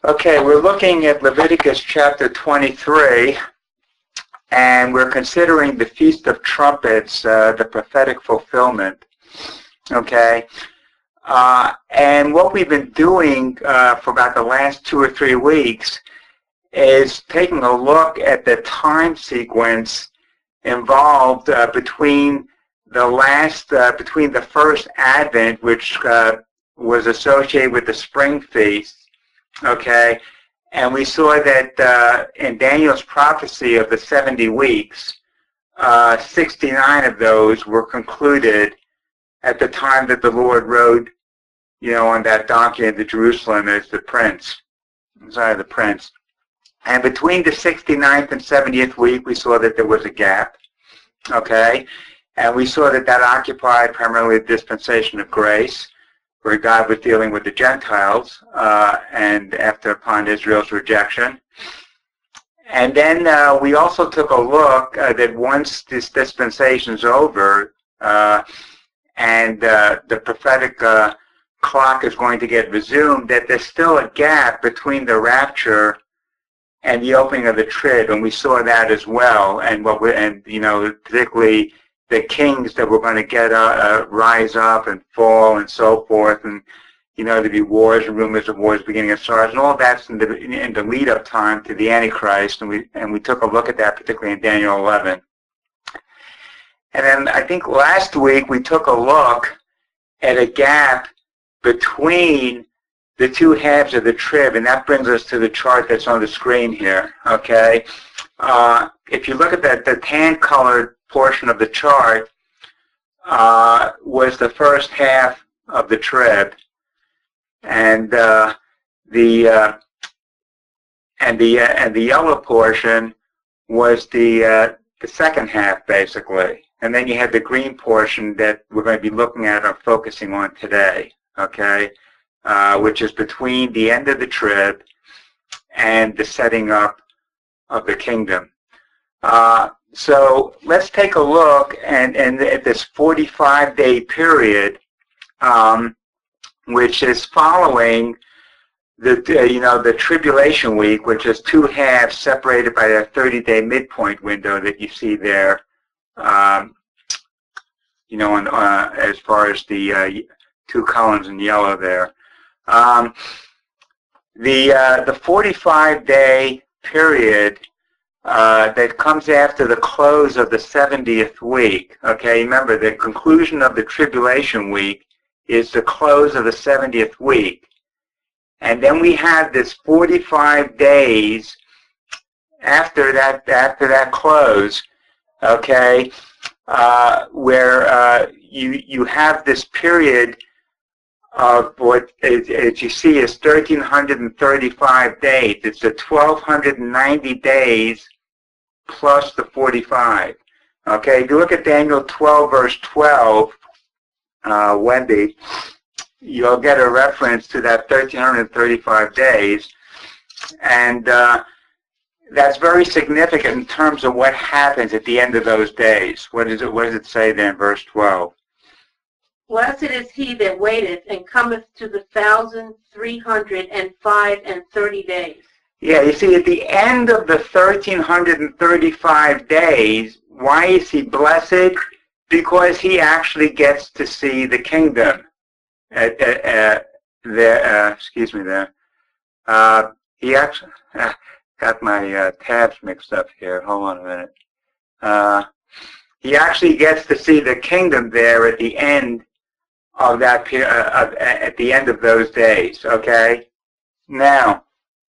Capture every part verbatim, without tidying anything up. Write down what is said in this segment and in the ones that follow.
Okay, we're looking at Leviticus chapter twenty-three, and we're considering the Feast of Trumpets, uh, the prophetic fulfillment. Okay, uh, and what we've been doing uh, for about the last two or three weeks is taking a look at the time sequence involved uh, between the last, uh, between the first Advent, which uh, was associated with the spring feast. Okay, and we saw that uh, in Daniel's prophecy of the seventy weeks, uh, sixty-nine of those were concluded at the time that the Lord rode, you know, on that donkey into Jerusalem as the prince, sorry, the prince. And between the sixty-ninth and seventieth week, we saw that there was a gap, okay, and we saw that that occupied primarily the dispensation of grace, where God was dealing with the Gentiles, uh, and after upon Israel's rejection. And then uh, we also took a look uh, that once this dispensation's over, uh, and uh, the prophetic uh, clock is going to get resumed, that there's still a gap between the rapture and the opening of the trib, and we saw that as well. And what we, and you know, particularly the kings that were going to get uh, uh, rise up and fall and so forth, and you know, there'd be wars and rumors of wars beginning of SARS, and all that's in the in the lead up time to the Antichrist, and we and we took a look at that particularly in Daniel eleven. And then I think last week we took a look at a gap between the two halves of the trib, and that brings us to the chart that's on the screen here. Okay, uh, if you look at that, the tan-colored portion of the chart uh, was the first half of the trib, and uh, the uh, and the uh, and the yellow portion was the uh, the second half, basically. And then you had the green portion that we're going to be looking at or focusing on today. Okay, uh, which is between the end of the trib and the setting up of the kingdom. Uh, So let's take a look and, and at this forty-five day period, um, which is following the uh, you know the tribulation week, which is two halves separated by a thirty day midpoint window that you see there. Um, you know, on, uh, as far as the uh, two columns in yellow there, um, the uh, the forty-five day period. Uh, that comes after the close of the seventieth week. Okay, remember the conclusion of the tribulation week is the close of the seventieth week. And then we have this forty-five days after that, after that close, okay, uh, where uh, you, you have this period of what, as, as you see, is one thousand three hundred thirty-five days. It's the one thousand two hundred ninety days plus the forty-five. Okay, if you look at Daniel twelve, verse twelve, uh, Wendy, you'll get a reference to that one thousand three hundred thirty-five days. And uh, that's very significant in terms of what happens at the end of those days. What, is it, what does it say there in verse twelve? Blessed is he that waiteth and cometh to the thousand three hundred and five and thirty days. Yeah, you see, at the end of the one thousand three hundred thirty-five days, why is he blessed? Because he actually gets to see the kingdom. Uh, uh, uh, there, uh, excuse me there. Uh, he actually, uh, got my uh, tabs mixed up here. Hold on a minute. Uh, he actually gets to see the kingdom there at the end of that period, uh, at the end of those days, okay? Now,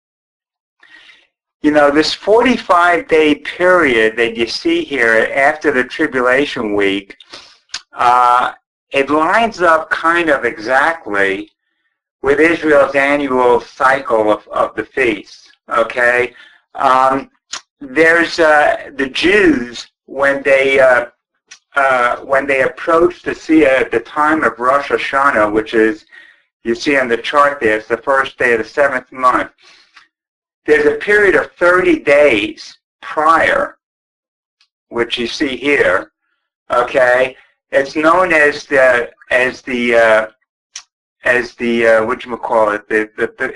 you know, this forty-five day period that you see here after the tribulation week, uh, it lines up kind of exactly with Israel's annual cycle of, of the feasts, okay? Um, there's uh, the Jews, when they uh, Uh, when they approach the see at the time of Rosh Hashanah, which is, you see on the chart there, it's the first day of the seventh month. There's a period of thirty days prior, which you see here. Okay, it's known as the as the uh, as the uh, what you call it. The, the, the it,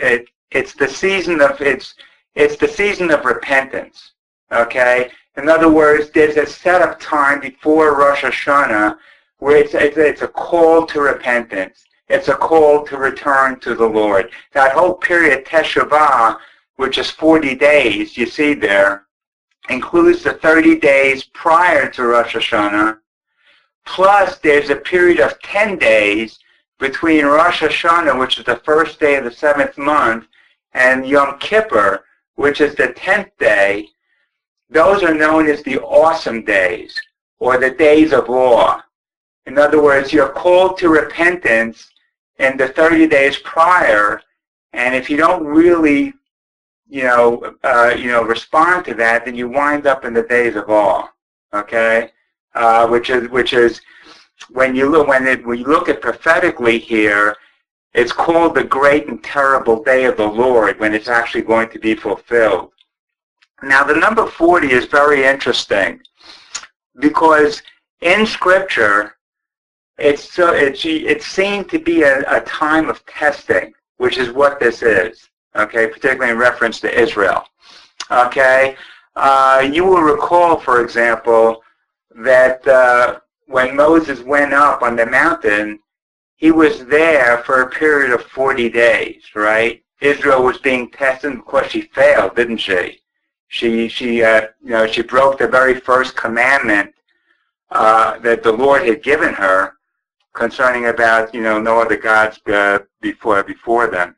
it's the season of it's it's the season of repentance. Okay. In other words, there's a set of time before Rosh Hashanah where it's, it's, it's a call to repentance. It's a call to return to the Lord. That whole period, Teshuvah, which is forty days, you see there, includes the thirty days prior to Rosh Hashanah, plus there's a period of ten days between Rosh Hashanah, which is the first day of the seventh month, and Yom Kippur, which is the tenth day. Those are known as the awesome days, or the days of awe. In other words, you're called to repentance in the thirty days prior, and if you don't really, you know, uh, you know, respond to that, then you wind up in the days of awe. Okay, uh, which is which is when you look when it when you look at prophetically here, it's called the great and terrible day of the Lord, when it's actually going to be fulfilled. Now, the number forty is very interesting because in Scripture, it's so it's it's seen to be a, a time of testing, which is what this is. Okay, particularly in reference to Israel. Okay, uh, you will recall, for example, that uh, when Moses went up on the mountain, he was there for a period of forty days. Right? Israel was being tested. Of course, she failed, didn't she? She, she, uh, you know, she broke the very first commandment uh, that the Lord had given her, concerning about, you know, no other gods uh, before before them,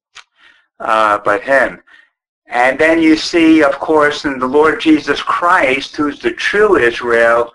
uh, but Him. And then you see, of course, in the Lord Jesus Christ, who's the true Israel,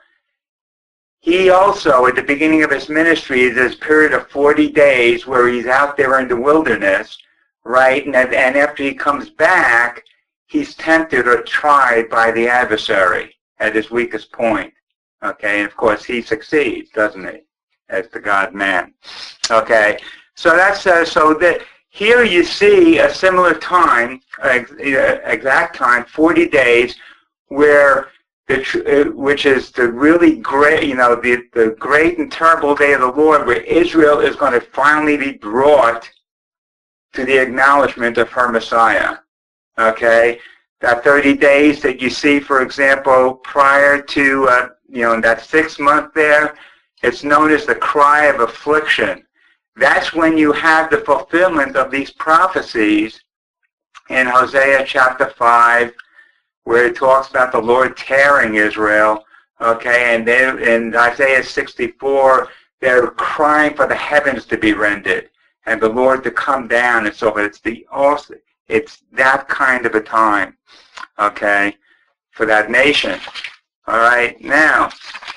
He also, at the beginning of His ministry, there's a period of forty days where He's out there in the wilderness, right? And, and after He comes back, He's tempted or tried by the adversary at his weakest point. Okay, and of course he succeeds, doesn't he, as the God-man? Okay, so that's uh, so that here you see a similar time, ex exact time, forty days, where the which is the really great, you know, the the great and terrible day of the Lord, where Israel is going to finally be brought to the acknowledgement of her Messiah. Okay, that thirty days that you see, for example, prior to, uh, you know, in that sixth month there, it's known as the cry of affliction. That's when you have the fulfillment of these prophecies in Hosea chapter five, where it talks about the Lord tearing Israel. Okay, and then in Isaiah sixty-four, they're crying for the heavens to be rended and the Lord to come down, and so forth. It's the also. It's that kind of a time, okay, for that nation. All right, now,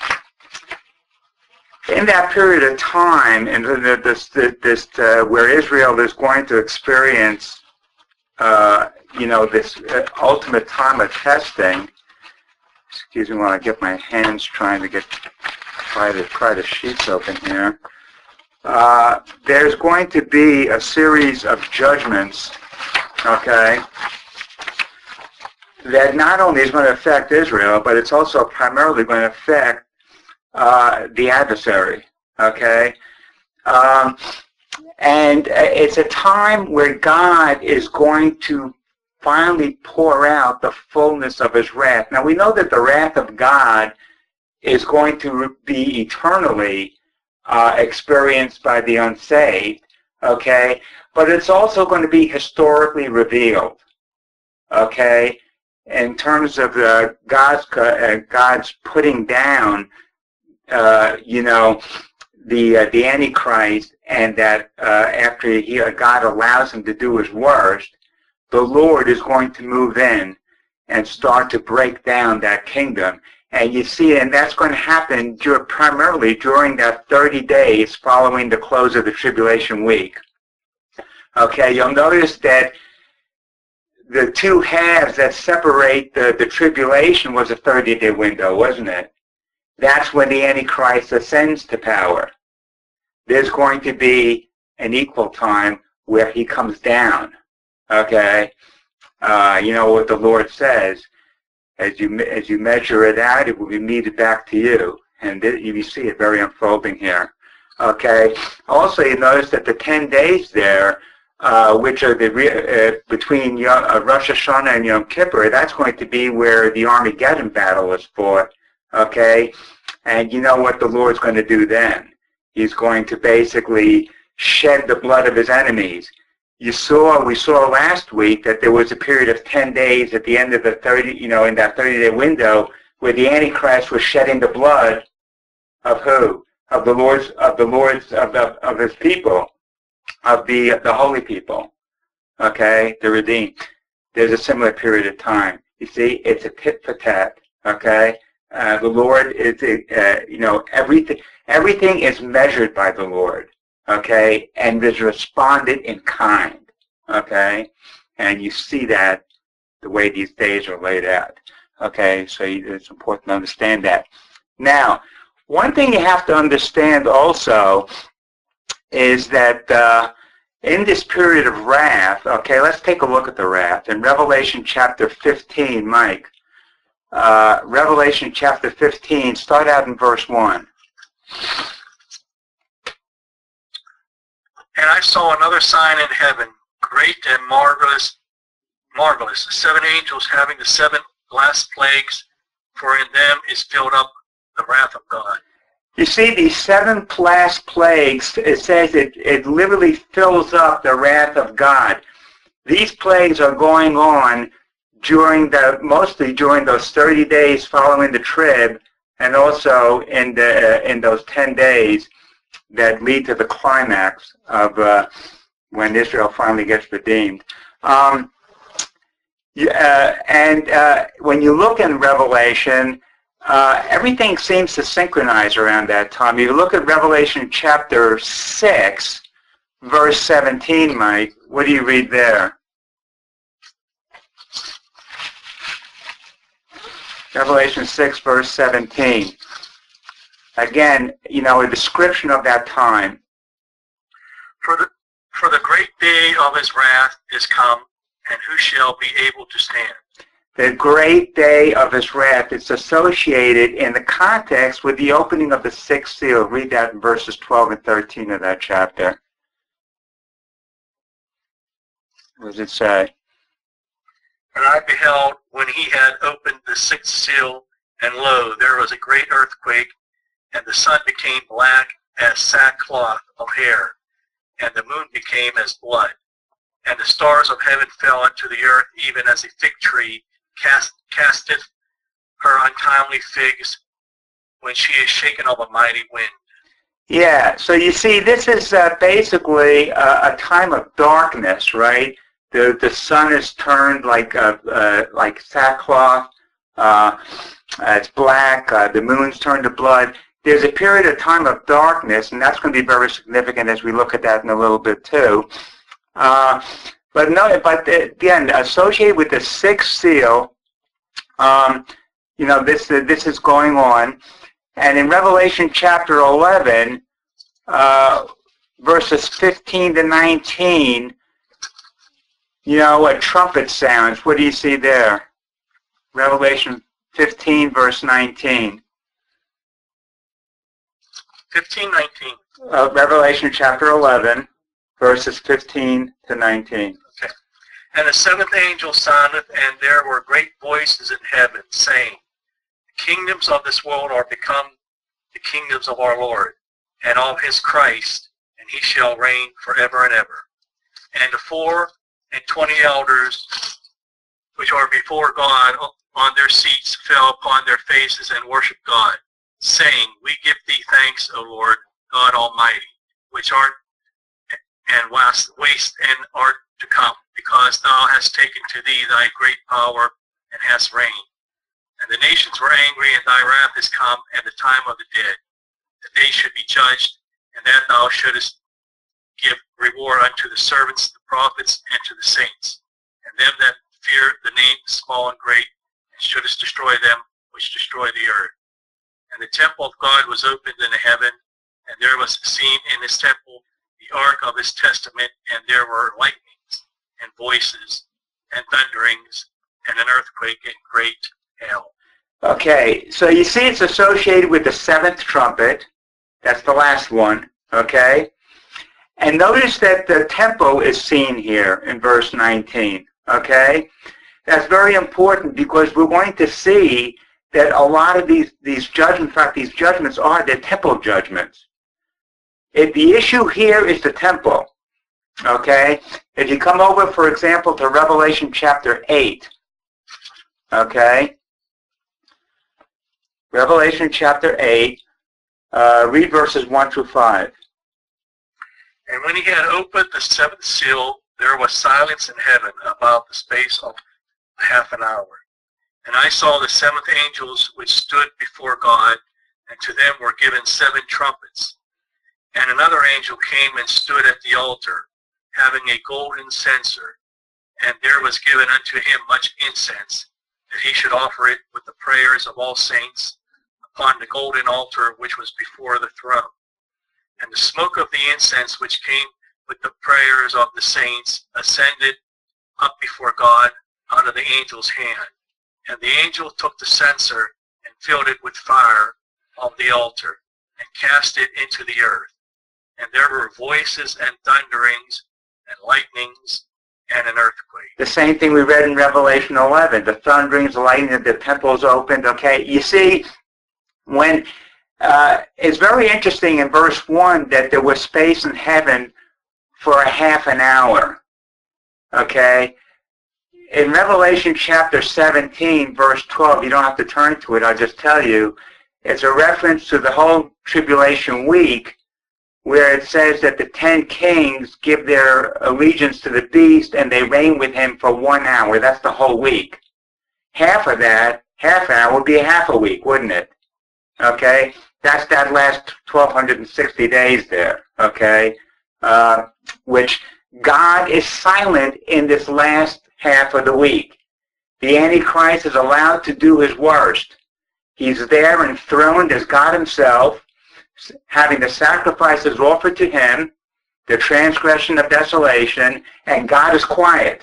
in that period of time, and this, this, uh, where Israel is going to experience, uh, you know, this ultimate time of testing. Excuse me while I get my hands trying to get try to try the sheets open here. Uh, there's going to be a series of judgments. Okay, that not only is going to affect Israel, but it's also primarily going to affect uh, the adversary. Okay, um, and it's a time where God is going to finally pour out the fullness of His wrath. Now we know that the wrath of God is going to be eternally uh, experienced by the unsaved. Okay, but it's also going to be historically revealed. Okay, in terms of uh, God's uh, God's putting down, uh, you know, the uh, the Antichrist, and that uh, after he, uh, God allows him to do his worst, the Lord is going to move in and start to break down that kingdom. And you see, and that's going to happen dur primarily during that thirty days following the close of the tribulation week. Okay, you'll notice that the two halves that separate the, the tribulation was a thirty-day window, wasn't it? That's when the Antichrist ascends to power. There's going to be an equal time where he comes down. Okay, uh, you know what the Lord says. As you, as you measure it out, it will be meted back to you. And you see it very unfolding here. Okay. Also, you notice that the ten days there uh, which are the uh, between Yom, uh, Rosh Hashanah and Yom Kippur, that's going to be where the Armageddon battle is fought, okay? And you know what the Lord's going to do then. He's going to basically shed the blood of his enemies. You saw, we saw last week that there was a period of ten days at the end of the thirty, you know, in that thirty-day window where the Antichrist was shedding the blood of who? Of the Lord's, of the Lord's, of the, of his people, of the, the holy people, okay, the redeemed. There's a similar period of time. You see, it's a tit for tat, okay? Uh, the Lord is, uh, you know, everything, everything is measured by the Lord, okay, and is responded in kind, okay? And you see that the way these days are laid out, okay? So it's important to understand that. Now, one thing you have to understand also is that uh, in this period of wrath, okay, let's take a look at the wrath. In Revelation chapter fifteen, Mike, uh, Revelation chapter fifteen, start out in verse one. And I saw another sign in heaven, great and marvelous, marvelous, seven angels having the seven last plagues, for in them is filled up the wrath of God. You see, these seven last plagues, it says it, it literally fills up the wrath of God. These plagues are going on during the, mostly during those thirty days following the trib, and also in the uh, in those ten days that lead to the climax of uh, when Israel finally gets redeemed. Um, uh, and uh, when you look in Revelation, uh, everything seems to synchronize around that time. You look at Revelation chapter six, verse seventeen, Mike. What do you read there? Revelation six, verse seventeen. Again, you know, a description of that time. For the, for the great day of his wrath is come, and who shall be able to stand? The great day of his wrath is associated in the context with the opening of the sixth seal. Read that in verses twelve and thirteen of that chapter. What does it say? And I beheld when he had opened the sixth seal, and lo, there was a great earthquake, and the sun became black as sackcloth of hair, and the moon became as blood, and the stars of heaven fell unto the earth, even as a fig tree cast, casteth her untimely figs when she is shaken of a mighty wind. Yeah, so you see, this is uh, basically a, a time of darkness, right? The the sun is turned like uh, uh, like sackcloth. Uh, it's black. Uh, the moon's turned to blood. There's a period of time of darkness, and that's going to be very significant as we look at that in a little bit too. Uh, but no, but again, associated with the sixth seal, um, you know, this uh, this is going on, and in Revelation chapter eleven, uh, verses fifteen to nineteen, you know, a trumpet sounds. What do you see there? Revelation fifteen, verse nineteen. fifteen, nineteen. Uh, Revelation chapter eleven, verses fifteen to nineteen. Okay. And the seventh angel sounded, and there were great voices in heaven, saying, the kingdoms of this world are become the kingdoms of our Lord, and of his Christ, and he shall reign forever and ever. And the four and twenty elders which are before God on their seats fell upon their faces and worshiped God, saying, we give thee thanks, O Lord, God Almighty, which art and wast, waste and art to come, because thou hast taken to thee thy great power and hast reigned. And the nations were angry, and thy wrath is come, and the time of the dead, that they should be judged, and that thou shouldest give reward unto the servants, the prophets, and to the saints, and them that fear the name small and great, and shouldest destroy them which destroy the earth. And the temple of God was opened in heaven, and there was seen in his temple the ark of his testament, and there were lightnings, and voices, and thunderings, and an earthquake, and great hail. Okay, so you see it's associated with the seventh trumpet. That's the last one, okay? And notice that the temple is seen here in verse nineteen, okay? That's very important because we're going to see that a lot of these, these judgments, in fact, these judgments are the temple judgments. If the issue here is the temple, okay? If you come over, for example, to Revelation chapter eight, okay? Revelation chapter eight, uh, read verses one through five. And when he had opened the seventh seal, there was silence in heaven about the space of half an hour. And I saw the seventh angels which stood before God, and to them were given seven trumpets. And another angel came and stood at the altar, having a golden censer, and there was given unto him much incense, that he should offer it with the prayers of all saints upon the golden altar which was before the throne. And the smoke of the incense which came with the prayers of the saints ascended up before God out of the angel's hand. And the angel took the censer and filled it with fire of the altar, and cast it into the earth. And there were voices and thunderings and lightnings and an earthquake. The same thing we read in Revelation eleven. The thunderings, the lightning, the temples opened. Okay, you see, when uh, it's very interesting in verse one that there was space in heaven for a half an hour. Okay, in Revelation chapter seventeen, verse twelve, you don't have to turn to it. I'll just tell you, it's a reference to the whole tribulation week, where it says that the ten kings give their allegiance to the beast and they reign with him for one hour. That's the whole week. Half of that, half hour, would be half a week, wouldn't it? Okay? That's that last twelve sixty days there, okay? Uh, which God is silent in this last half of the week. The Antichrist is allowed to do his worst. He's there enthroned as God himself, having the sacrifices offered to him, the transgression of desolation, and God is quiet.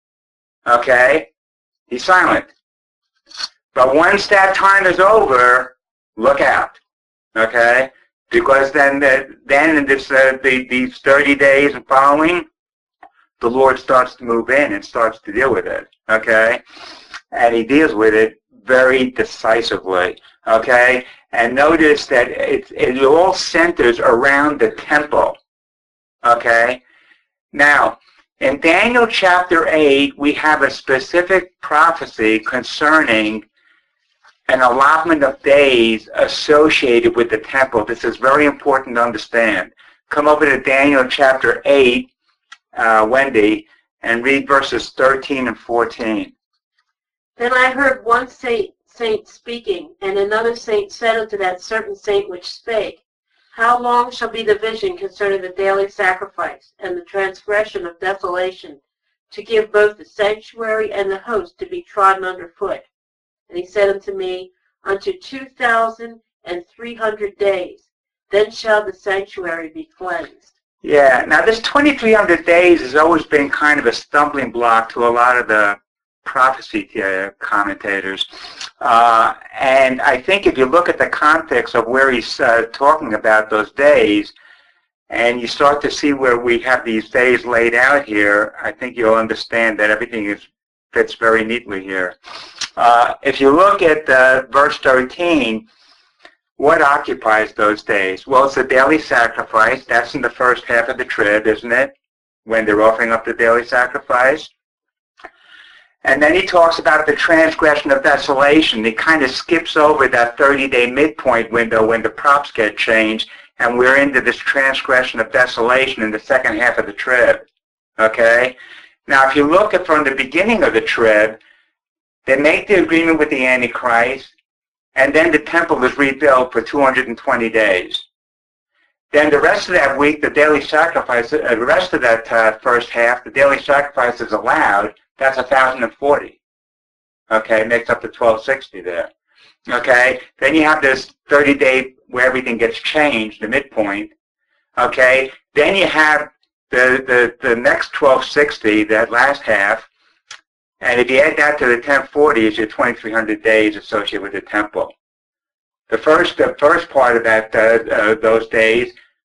Okay? He's silent. But once that time is over, look out. Okay? Because then, the, then in this, uh, the, these thirty days and following, the Lord starts to move in and starts to deal with it. Okay? And he deals with it very decisively. Okay? And notice that it, it all centers around the temple. Okay? Now, in Daniel chapter eight, we have a specific prophecy concerning an allotment of days associated with the temple. This is very important to understand. Come over to Daniel chapter eight, uh, Wendy, and read verses thirteen and fourteen. Then I heard one saint, saint speaking, and another saint said unto that certain saint which spake, How long shall be the vision concerning the daily sacrifice, and the transgression of desolation, to give both the sanctuary and the host to be trodden under foot? And he said unto me, Unto two thousand and three hundred days, then shall the sanctuary be cleansed. Yeah, now this twenty-three hundred days has always been kind of a stumbling block to a lot of the prophecy uh, commentators. Uh, and I think if you look at the context of where he's uh, talking about those days, and you start to see where we have these days laid out here, I think you'll understand that everything is, fits very neatly here. Uh, if you look at uh, verse thirteen, what occupies those days? Well, it's the daily sacrifice. That's in the first half of the trib, isn't it? When they're offering up the daily sacrifice. And then he talks about the transgression of desolation. He kind of skips over that thirty-day midpoint window when the props get changed, and we're into this transgression of desolation in the second half of the trib. Okay? Now, if you look at from the beginning of the trib, they make the agreement with the Antichrist, and then the temple is rebuilt for two hundred twenty days. Then the rest of that week, the daily sacrifice, uh, the rest of that uh, first half, the daily sacrifice is allowed. That's one thousand forty. Okay, makes up the twelve sixty there. Okay, then you have this thirty-day where everything gets changed, the midpoint. Okay, then you have the, the, the next twelve sixty, that last half. And if you add that to the ten forty, it's your twenty-three hundred days associated with the temple. The first, the first part of that, uh, uh, those days,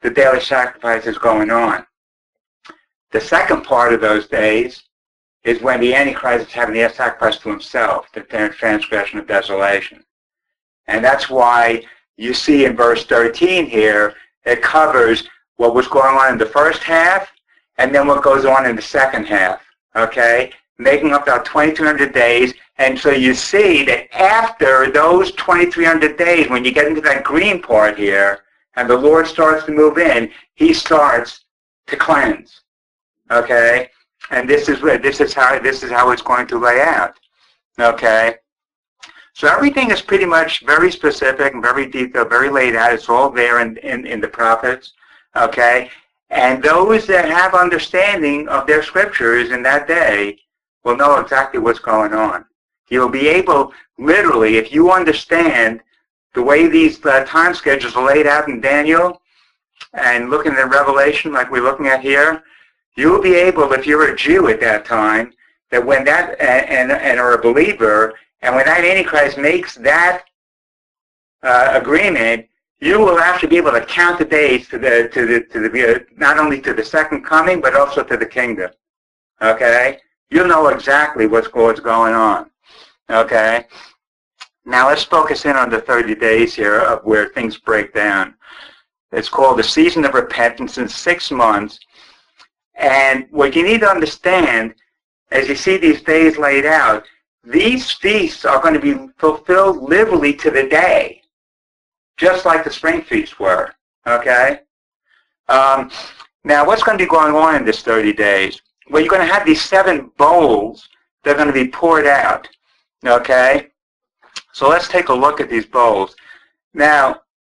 the daily sacrifice is going on. The second part of those days is when the Antichrist is having the sacrifice to himself, the transgression of desolation. And that's why you see in verse thirteen here, it covers what was going on in the first half and then what goes on in the second half, okay? Making up about twenty-three hundred days. And so you see that after those twenty-three hundred days, when you get into that green part here, and the Lord starts to move in, he starts to cleanse, okay? And this is where this is how this is how it's going to lay out, okay? So everything is pretty much very specific and very detailed, very laid out. It's all there in, in, in the prophets, okay? And those that have understanding of their scriptures in that day will know exactly what's going on. You'll be able, literally, if you understand the way these uh, time schedules are laid out in Daniel and looking at Revelation like we're looking at here, you'll be able, if you're a Jew at that time, that when that, and, and are a believer, and when that Antichrist makes that uh, agreement, you will actually be able to count the days to the, to the, to the, uh, not only to the second coming, but also to the kingdom. Okay? You'll know exactly what's, what's going on. Okay? Now let's focus in on the thirty days here of where things break down. It's called the season of repentance in six months. And what you need to understand, as you see these days laid out, these feasts are going to be fulfilled literally to the day, just like the spring feasts were. Okay? Um, now, what's going to be going on in this thirty days? Well, you're going to have these seven bowls that are going to be poured out. Okay? So let's take a look at these bowls. Now,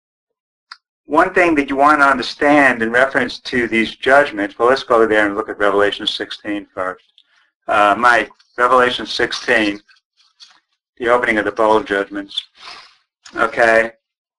one thing that you want to understand in reference to these judgments, well, let's go there and look at Revelation sixteen first. Uh, Mike, Revelation sixteen, the opening of the bowl judgments. Okay.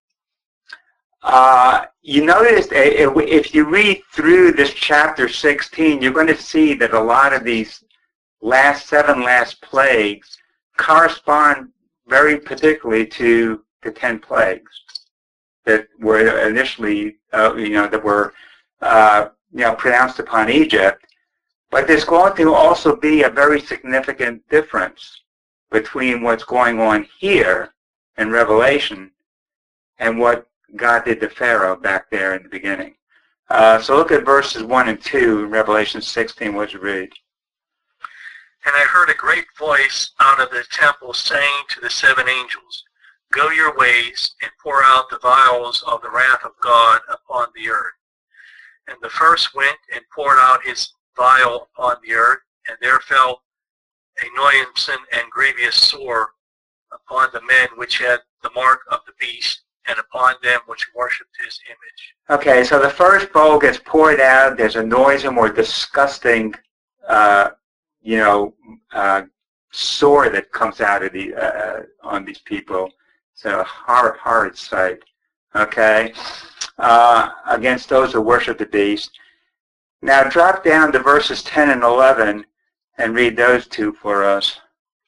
Uh, you notice if you read through this chapter sixteen, you're going to see that a lot of these last seven last plagues correspond very particularly to the ten plagues that were initially, uh, you know, that were, uh, you know, pronounced upon Egypt. But there's going to also be a very significant difference between what's going on here in Revelation and what God did to Pharaoh back there in the beginning. Uh, so look at verses one and two in Revelation sixteen. What you read? And I heard a great voice out of the temple saying to the seven angels, Go your ways and pour out the vials of the wrath of God upon the earth. And the first went and poured out his vial upon the earth, and there fell a noisome and grievous sore upon the men which had the mark of the beast, and upon them which worshipped his image. Okay, so the first bowl gets poured out. There's a noisome or disgusting, uh, you know, uh, sore that comes out of the uh, on these people. It's a horrid, horrid sight. Okay, uh, against those who worship the beast. Now drop down to verses ten and eleven and read those two for us.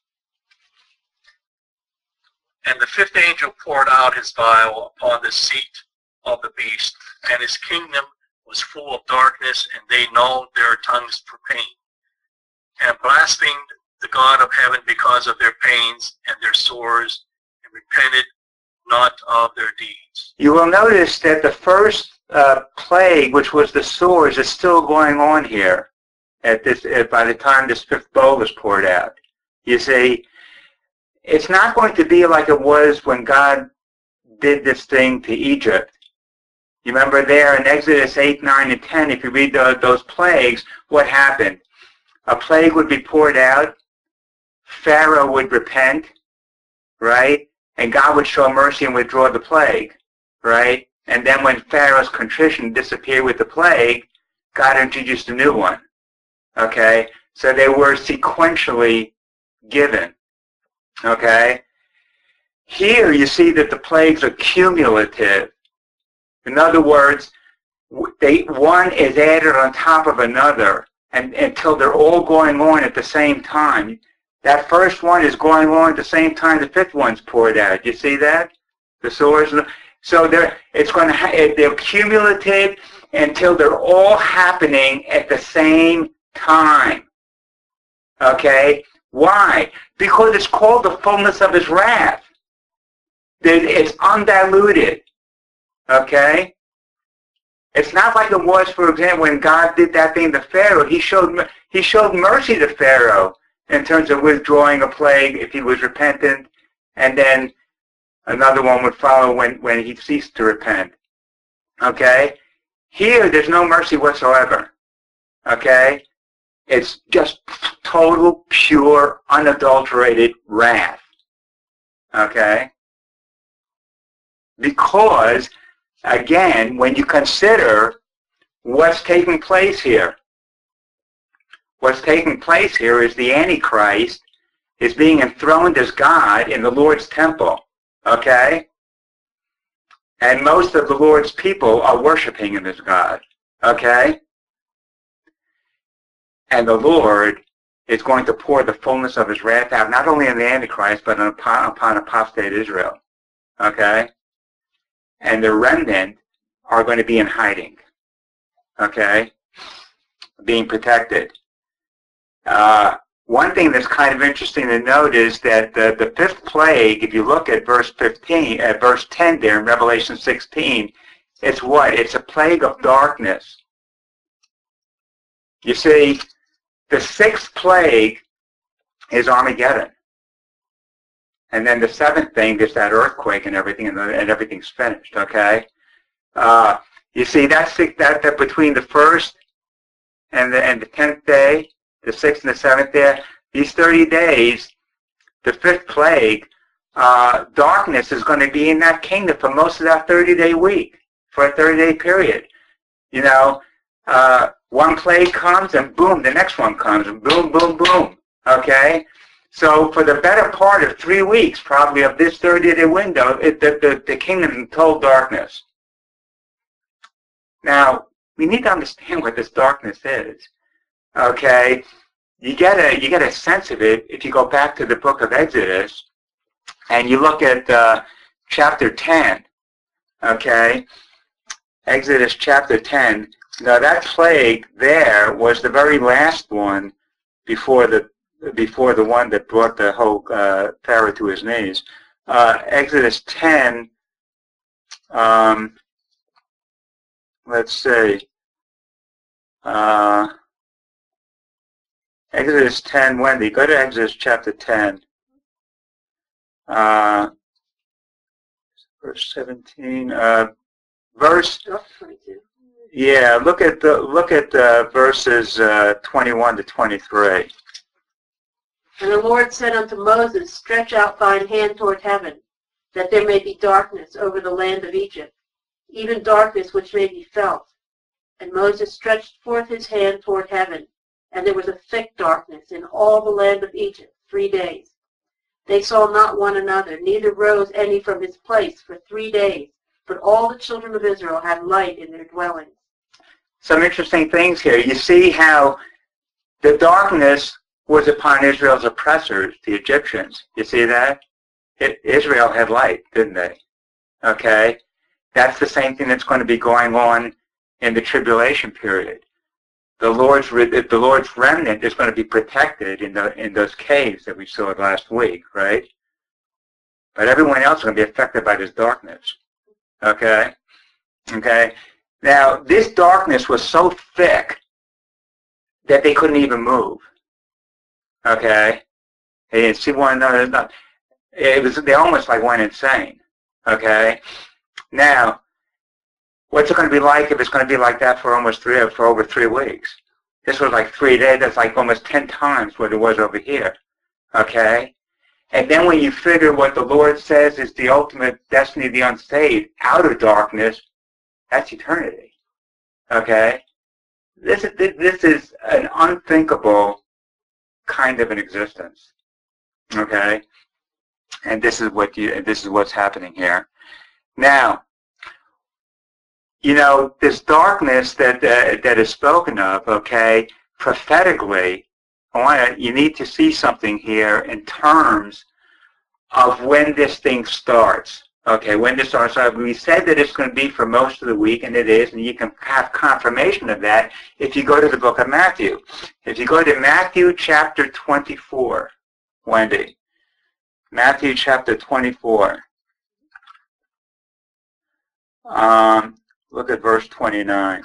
And the fifth angel poured out his vial upon the seat of the beast, and his kingdom was full of darkness, and they gnawed their tongues for pain, and blasphemed the God of heaven because of their pains and their sores, and repented not of their deeds. You will notice that the first uh, plague, which was the sores, is still going on here at this, at, by the time this fifth bowl is poured out. You see, it's not going to be like it was when God did this thing to Egypt. You remember there in Exodus eight, nine, and ten, if you read the, those plagues, what happened? A plague would be poured out, Pharaoh would repent, right? And God would show mercy and withdraw the plague, right? And then when Pharaoh's contrition disappeared with the plague, God introduced a new one, okay? So they were sequentially given, okay? Here you see that the plagues are cumulative. In other words, they, one is added on top of another and, until they're all going on at the same time. That first one is going on at the same time the fifth one's poured out. You see that? The sores. So they're, it's going to ha they're cumulative until they're all happening at the same time. Okay? Why? Because it's called the fullness of his wrath. It's undiluted. Okay? It's not like it was, for example, when God did that thing to Pharaoh. He showed, he showed mercy to Pharaoh in terms of withdrawing a plague if he was repentant, and then another one would follow when, when he ceased to repent. Okay? Here, there's no mercy whatsoever. Okay? It's just total, pure, unadulterated wrath. Okay? Because, again, when you consider what's taking place here, what's taking place here is the Antichrist is being enthroned as God in the Lord's temple. Okay? And most of the Lord's people are worshiping him as God. Okay? And the Lord is going to pour the fullness of his wrath out, not only on the Antichrist, but upon, upon apostate Israel. Okay? And the remnant are going to be in hiding. Okay? Being protected. Uh, one thing that's kind of interesting to note is that the, the fifth plague, if you look at verse fifteen, at verse ten there in Revelation sixteen, it's what? It's a plague of darkness. You see, the sixth plague is Armageddon. And then the seventh thing is that earthquake and everything, and, the, and everything's finished, okay? Uh, you see, that's that, that between the first and the, and the tenth day, the sixth and the seventh day, these thirty days, the fifth plague, uh, darkness is going to be in that kingdom for most of that thirty-day week, for a thirty-day period. You know, uh, one plague comes and boom, the next one comes and boom, boom, boom, okay? So for the better part of three weeks, probably of this thirty-day window, it, the, the, the kingdom is in total darkness. Now, we need to understand what this darkness is. Okay, you get a you get a sense of it if you go back to the book of Exodus and you look at uh, chapter ten. Okay, Exodus chapter ten. Now that plague there was the very last one before the before the one that brought the whole uh, Pharaoh to his knees. Uh, Exodus ten. Um, let's see. Uh, Exodus ten, Wendy, go to Exodus chapter ten. Uh, verse seventeen. Uh, verse. Yeah, look at the look at uh, verses uh, twenty-one to twenty-three. And the Lord said unto Moses, stretch out thine hand toward heaven, that there may be darkness over the land of Egypt, even darkness which may be felt. And Moses stretched forth his hand toward heaven, and there was a thick darkness in all the land of Egypt three days. They saw not one another, neither rose any from his place for three days. But all the children of Israel had light in their dwellings. Some interesting things here. You see how the darkness was upon Israel's oppressors, the Egyptians. You see that? It, Israel had light, didn't they? Okay? That's the same thing that's going to be going on in the tribulation period. The Lord's the Lord's remnant is going to be protected in the in those caves that we saw last week, right? But everyone else is going to be affected by this darkness. Okay? Okay? Now, this darkness was so thick that they couldn't even move. Okay? They didn't see one another. It was, they almost like went insane. Okay? Now, what's it going to be like if it's going to be like that for almost three, for over three weeks? This was like three days. That's like almost ten times what it was over here. Okay? And then when you figure what the Lord says is the ultimate destiny of the unsaved, out of darkness, that's eternity. Okay? This is, this is an unthinkable kind of an existence. Okay? And this is what you, this is what's happening here. Now, you know, this darkness that uh, that is spoken of, okay, prophetically, I want to, you need to see something here in terms of when this thing starts. Okay, when this starts, so we said that it's going to be for most of the week, and it is, and you can have confirmation of that if you go to the book of Matthew. If you go to Matthew chapter twenty-four, Wendy, Matthew chapter twenty-four, um, look at verse twenty-nine.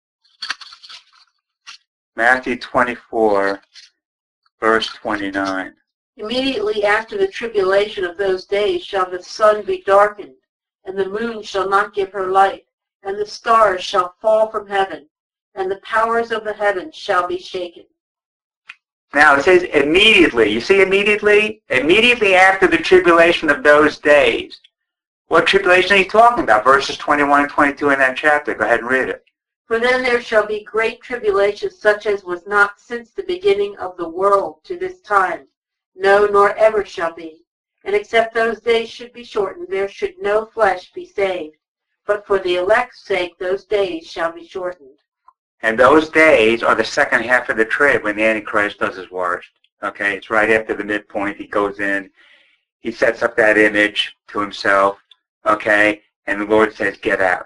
Matthew twenty-four, verse twenty-nine. Immediately after the tribulation of those days shall the sun be darkened, and the moon shall not give her light, and the stars shall fall from heaven, and the powers of the heavens shall be shaken. Now it says immediately. You see immediately? Immediately after the tribulation of those days. What tribulation are you talking about? Verses twenty-one and twenty-two in that chapter. Go ahead and read it. For then there shall be great tribulation, such as was not since the beginning of the world to this time, no, nor ever shall be. And except those days should be shortened, there should no flesh be saved. But for the elect's sake, those days shall be shortened. And those days are the second half of the trib when the Antichrist does his worst. Okay, it's right after the midpoint. He goes in, he sets up that image to himself, okay, and the Lord says, get out.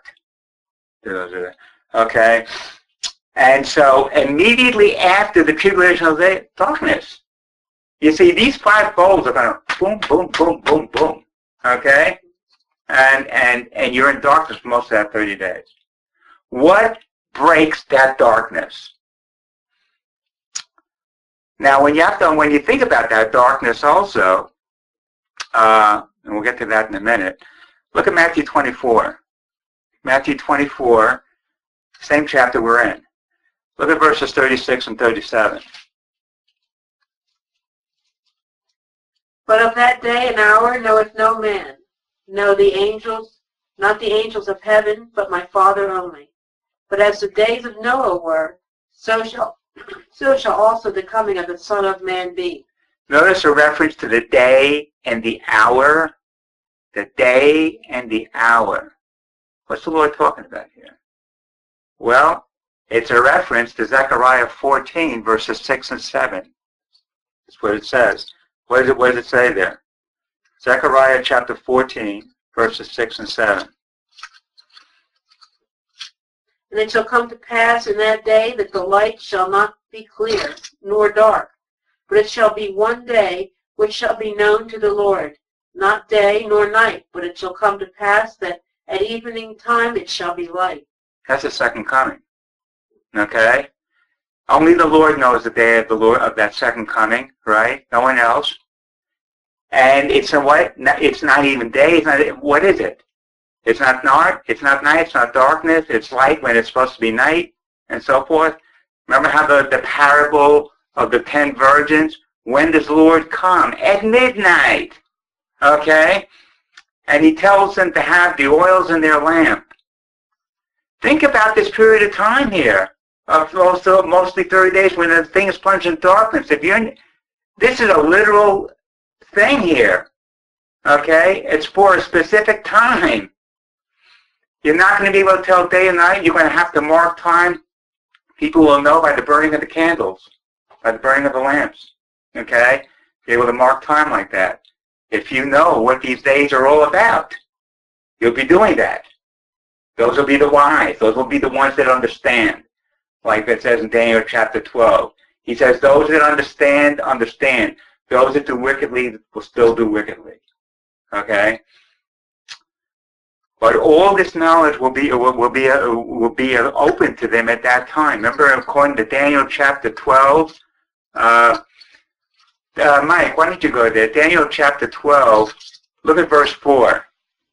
Okay, and so immediately after the tribulation of the darkness, you see, these five bowls are going to boom, boom, boom, boom, boom, okay? And, and, and you're in darkness for most of that thirty days. What breaks that darkness? Now, when you have to, when you think about that darkness also, uh, and we'll get to that in a minute, look at Matthew twenty-four. Matthew twenty-four, same chapter we're in. Look at verses thirty-six and thirty-seven. But of that day and hour knoweth no man, no the angels, not the angels of heaven, but my Father only. But as the days of Noah were, so shall, so shall also the coming of the Son of Man be. Notice a reference to the day and the hour. The day and the hour. What's the Lord talking about here? Well, it's a reference to Zechariah fourteen, verses six and seven. That's what it says. What does it, what does it say there? Zechariah chapter fourteen, verses six and seven. And it shall come to pass in that day that the light shall not be clear, nor dark, but it shall be one day which shall be known to the Lord, not day nor night, but it shall come to pass that at evening time it shall be light. That's the second coming. Okay? Only the Lord knows the day of the Lord of that second coming, right? No one else. And it's a what? It's not even day. It's not, what is it? It's not night. It's not night. It's not darkness. It's light when it's supposed to be night, and so forth. Remember how the, the parable of the ten virgins? When does the Lord come? At midnight. Okay? And he tells them to have the oils in their lamp. Think about this period of time here. Of also mostly thirty days when the thing is plunged in darkness. If you're, in, this is a literal thing here. Okay? It's for a specific time. You're not going to be able to tell day and night. You're going to have to mark time. People will know by the burning of the candles, by the burning of the lamps. Okay? Be able to mark time like that. If you know what these days are all about, you'll be doing that. Those will be the wise. Those will be the ones that understand. Like it says in Daniel chapter twelve. He says, those that understand, understand. Those that do wickedly will still do wickedly. Okay? But all this knowledge will be will, will be uh, will be uh, open to them at that time. Remember, according to Daniel chapter twelve. Uh, uh, Mike, why don't you go there? Daniel chapter twelve. Look at verse four.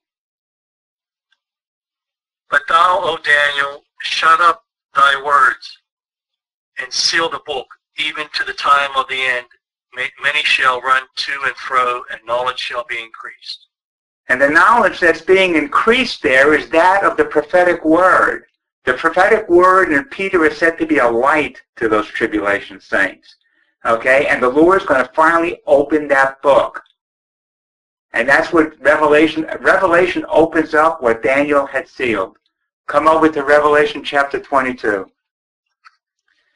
But thou, O Daniel, shut up thy words and seal the book, even to the time of the end. Many shall run to and fro, and knowledge shall be increased. And the knowledge that's being increased there is that of the prophetic word. The prophetic word in Peter is said to be a light to those tribulation saints. Okay? And the Lord's going to finally open that book. And that's what Revelation, Revelation opens up what Daniel had sealed. Come over to Revelation chapter twenty-two.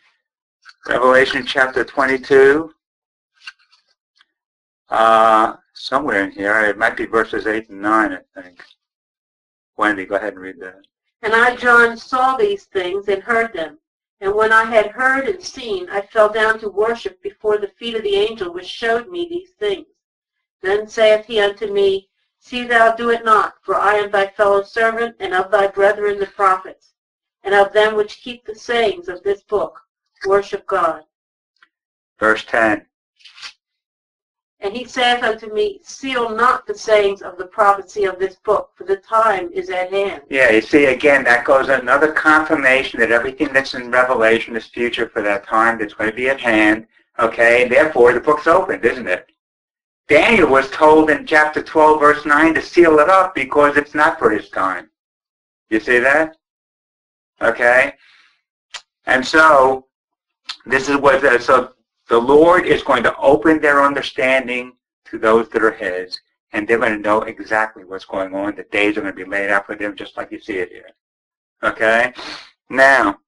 Revelation chapter twenty-two. Uh, somewhere in here. It might be verses eight and nine, I think. Wendy, go ahead and read that. And I, John, saw these things and heard them. And when I had heard and seen, I fell down to worship before the feet of the angel which showed me these things. Then saith he unto me, See thou do it not, for I am thy fellow servant, and of thy brethren the prophets, and of them which keep the sayings of this book. Worship God. Verse ten. And he saith unto me, Seal not the sayings of the prophecy of this book, for the time is at hand. Yeah, you see, again, that goes another confirmation that everything that's in Revelation is future for that time that's going to be at hand. Okay, and therefore the book's opened, isn't it? Daniel was told in chapter twelve, verse nine, to seal it up because it's not for his time. You see that? Okay? And so, this is what, uh, so the Lord is going to open their understanding to those that are his, and they're going to know exactly what's going on. The days are going to be laid out for them just like you see it here. Okay? Now,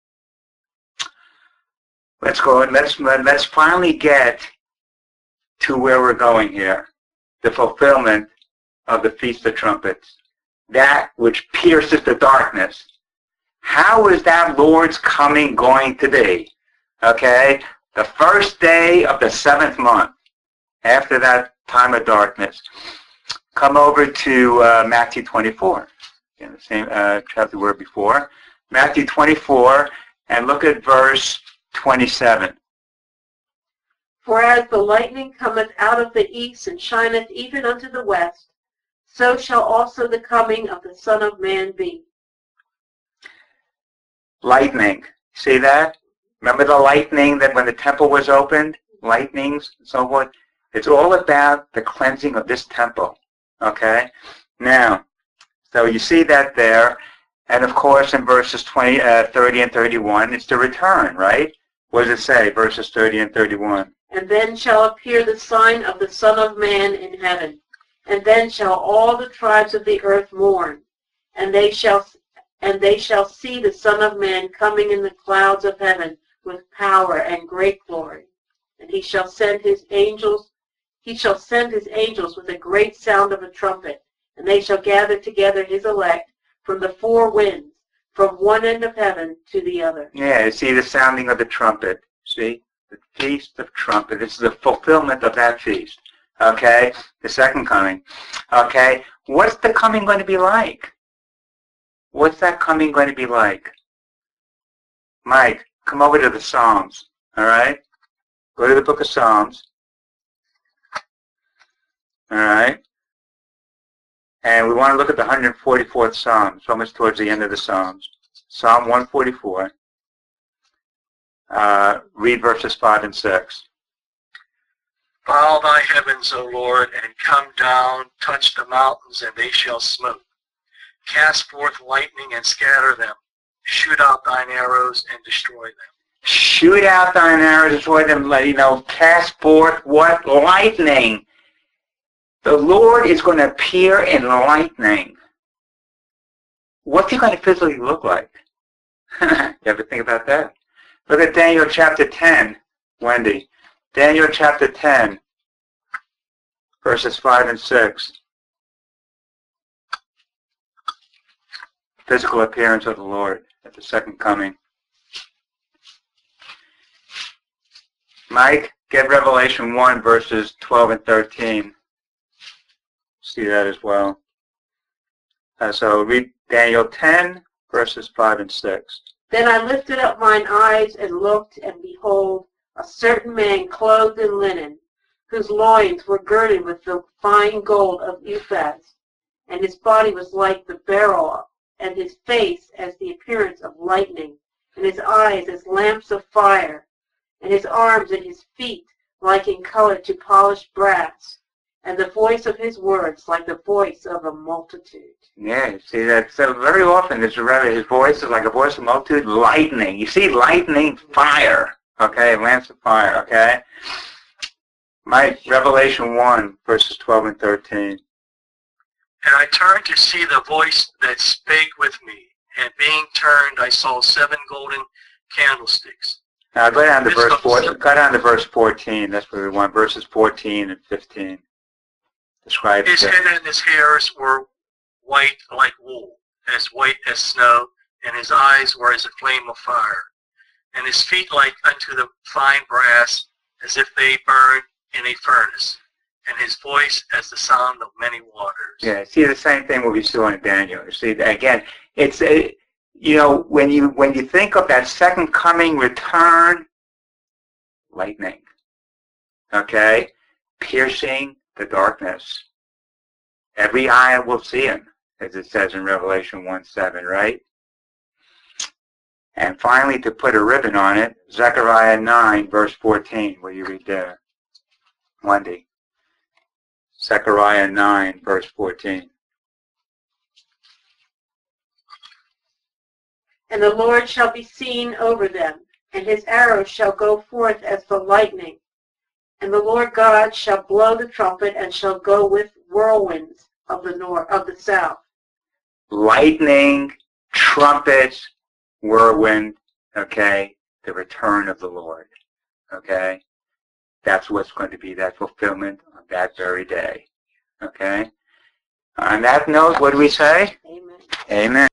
let's go and let's, let's finally get to where we're going here. The fulfillment of the Feast of Trumpets. That which pierces the darkness. How is that Lord's coming going to be? Okay? The first day of the seventh month, after that time of darkness. Come over to uh, Matthew twenty-four. Again, the same uh, chapter we were before. Matthew twenty-four, and look at verse twenty-seven. For as the lightning cometh out of the east, and shineth even unto the west, so shall also the coming of the Son of Man be. Lightning. See that? Remember the lightning that when the temple was opened? Lightnings and so forth? It's all about the cleansing of this temple. Okay? Now, so you see that there. And of course in verses twenty, uh, thirty and thirty-one, it's the return, right? What does it say, verses thirty and thirty-one? And then shall appear the sign of the Son of Man in heaven. And then shall all the tribes of the earth mourn. And they shall, and they shall see the Son of Man coming in the clouds of heaven with power and great glory. And he shall send his angels, he shall send his angels with a great sound of a trumpet. And they shall gather together his elect from the four winds, from one end of heaven to the other. Yeah, you see the sounding of the trumpet. See? The Feast of Trumpet. This is the fulfillment of that feast. Okay? The second coming. Okay? What's the coming going to be like? What's that coming going to be like? Mike, come over to the Psalms. All right? Go to the book of Psalms. All right? And we want to look at the one hundred forty-fourth Psalm. It's almost towards the end of the Psalms. Psalm one forty-four. Uh, read verses five and six. Bow thy heavens, O Lord, and come down, touch the mountains, and they shall smoke. Cast forth lightning and scatter them. Shoot out thine arrows and destroy them. Shoot out thine arrows, destroy them, you know, cast forth what? Lightning. The Lord is going to appear in lightning. What's he going to physically look like? You ever think about that? Look at Daniel chapter ten, Wendy. Daniel chapter ten, verses five and six. Physical appearance of the Lord at the second coming. Mike, get Revelation one, verses twelve and thirteen. See that as well. Uh, so read Daniel ten, verses five and six. Then I lifted up mine eyes and looked, and behold, a certain man clothed in linen, whose loins were girded with the fine gold of Uphaz, and his body was like the beryl, and his face as the appearance of lightning, and his eyes as lamps of fire, and his arms and his feet like in color to polished brass, and the voice of his words like the voice of a multitude. Yeah, you see that. So very often it's rather his voice is like a voice of multitude, lightning. You see lightning, fire. Okay, lamps of fire. Okay. Mike, Revelation one, verses twelve and thirteen. And I turned to see the voice that spake with me, and being turned, I saw seven golden candlesticks. Now go down to Midst verse of the four. seven- Go down to verse fourteen. That's where we want verses fourteen and fifteen. Describe His the- head and his hairs were white like wool, as white as snow, and his eyes were as a flame of fire, and his feet like unto the fine brass, as if they burned in a furnace, and his voice as the sound of many waters. Yeah, see the same thing what we saw in Daniel. You see, again, it's a, you know, when you when you think of that second coming return, lightning, okay, piercing the darkness. Every eye will see him, as it says in Revelation one seven, right? And finally, to put a ribbon on it, Zechariah nine, verse fourteen. Will you read there, Wendy? Zechariah nine, verse fourteen. And the Lord shall be seen over them, and his arrows shall go forth as the lightning. And the Lord God shall blow the trumpet, and shall go with whirlwinds of the north, of the south. Lightning, trumpets, whirlwind, okay, the return of the Lord, okay? That's what's going to be that fulfillment on that very day, okay? On that note, what do we say? Amen. Amen.